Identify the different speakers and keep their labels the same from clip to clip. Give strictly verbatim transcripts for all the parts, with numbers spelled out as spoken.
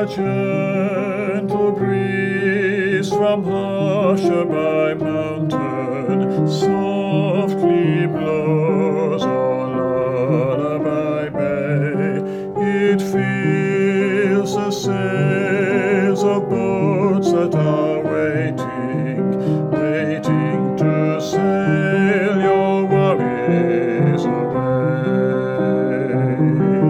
Speaker 1: gentle breeze from Hushabye mountain softly blows on Lullaby Bay. It fills the sails of boats that are waiting, waiting to sail your worries away.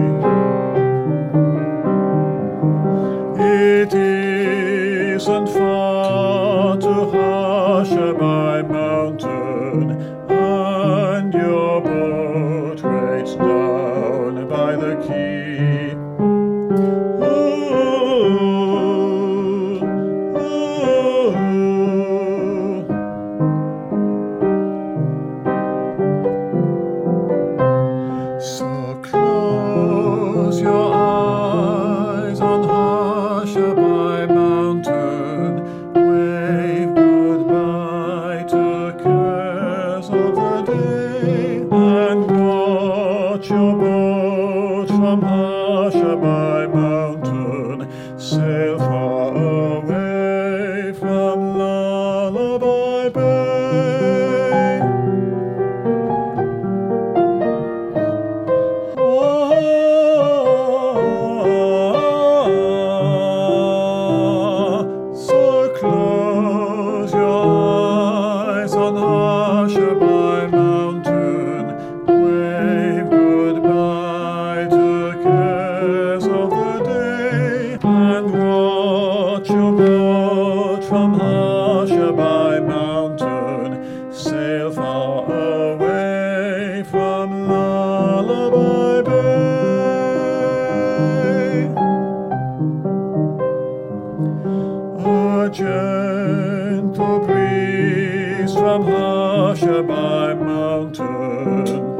Speaker 1: It isn't far to Hushabye mountain, and your boat waits down by the quay. Ooh, ooh. So close your eyes on Hushabye mountain, wave goodbye to cares of the day, and watch your boat from Hushabye mountain sail far away from Lullaby Bay. So close your eyes on Hushabye mountain, wave goodbye to cares of the day, and watch your boat from Hushabye mountain sail far away from Lullaby Bay. A gentle breeze from Hushabye mountain